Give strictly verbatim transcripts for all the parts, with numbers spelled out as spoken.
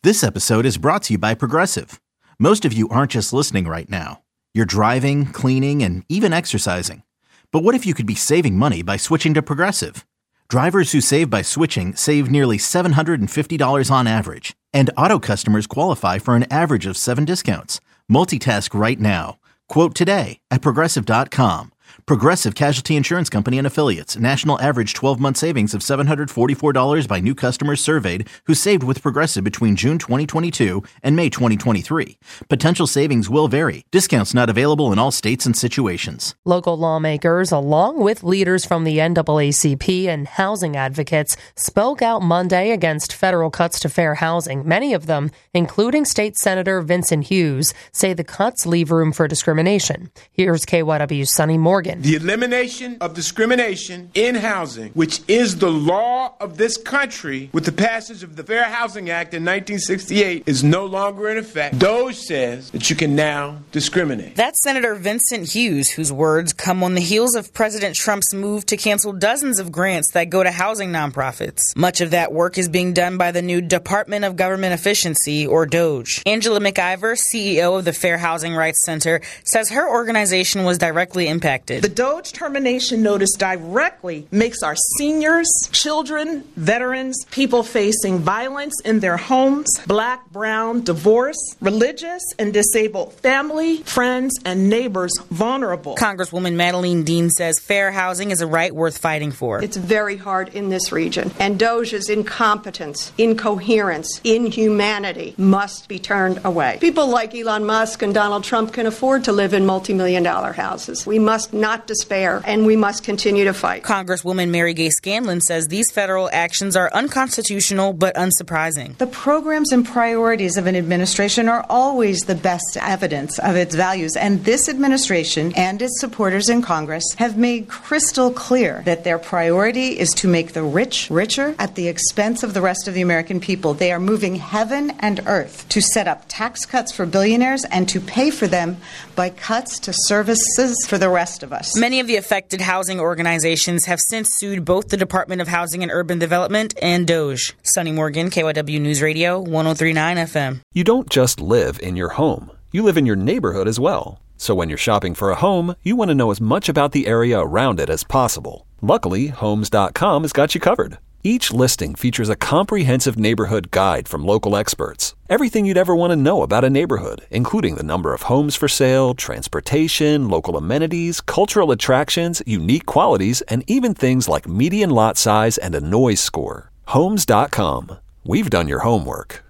This episode is brought to you by Progressive. Most of you aren't just listening right now. You're driving, cleaning, and even exercising. But what if you could be saving money by switching to Progressive? Drivers who save by switching save nearly seven hundred fifty dollars on average. And auto customers qualify for an average of seven discounts. Multitask right now. Quote today at Progressive dot com. Progressive Casualty Insurance Company and Affiliates. National average twelve-month savings of seven hundred forty-four dollars by new customers surveyed who saved with Progressive between June twenty twenty-two and May twenty twenty-three. Potential savings will vary. Discounts not available in all states and situations. Local lawmakers, along with leaders from the N double A C P and housing advocates, spoke out Monday against federal cuts to fair housing. Many of them, including State Senator Vincent Hughes, say the cuts leave room for discrimination. Here's K Y W's Sonny Morgan. The elimination of discrimination in housing, which is the law of this country with the passage of the Fair Housing Act in nineteen sixty-eight, is no longer in effect. DOJ says that you can now discriminate. That's Senator Vincent Hughes, whose words come on the heels of President Trump's move to cancel dozens of grants that go to housing nonprofits. Much of that work is being done by the new Department of Government Efficiency, or DOJ. Angela McIver, C E O of the Fair Housing Rights Center, says her organization was directly impacted. The DOJ termination notice directly makes our seniors, children, veterans, people facing violence in their homes, black, brown, divorce, religious, and disabled family, friends, and neighbors vulnerable. Congresswoman Madeline Dean says fair housing is a right worth fighting for. It's very hard in this region, and DOJ's incompetence, incoherence, inhumanity must be turned away. People like Elon Musk and Donald Trump can afford to live in multi-million dollar houses. We must not Not despair, and we must continue to fight. Congresswoman Mary Gay Scanlon says these federal actions are unconstitutional but unsurprising. The programs and priorities of an administration are always the best evidence of its values, and this administration and its supporters in Congress have made crystal clear that their priority is to make the rich richer at the expense of the rest of the American people. They are moving heaven and earth to set up tax cuts for billionaires and to pay for them by cuts to services for the rest of us. Many of the affected housing organizations have since sued both the Department of Housing and Urban Development and DOJ. Sonny Morgan, K Y W News Radio, one oh three point nine F M. You don't just live in your home. You live in your neighborhood as well. So when you're shopping for a home, you want to know as much about the area around it as possible. Luckily, Homes dot com has got you covered. Each listing features a comprehensive neighborhood guide from local experts. Everything you'd ever want to know about a neighborhood, including the number of homes for sale, transportation, local amenities, cultural attractions, unique qualities, and even things like median lot size and a noise score. Homes dot com. We've done your homework.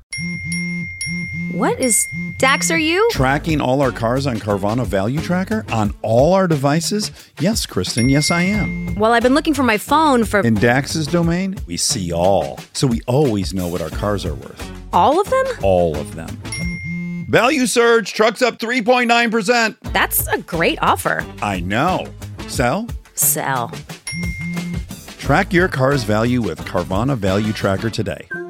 What is Dax are you? Tracking all our cars on Carvana Value Tracker on all our devices? Yes, Kristen, yes I am. Well, I've been looking for my phone for... In Dax's domain, we see all. So we always know what our cars are worth. All of them? All of them. Value surge, trucks up three point nine percent. That's a great offer. I know. Sell? Sell. Track your car's value with Carvana Value Tracker today.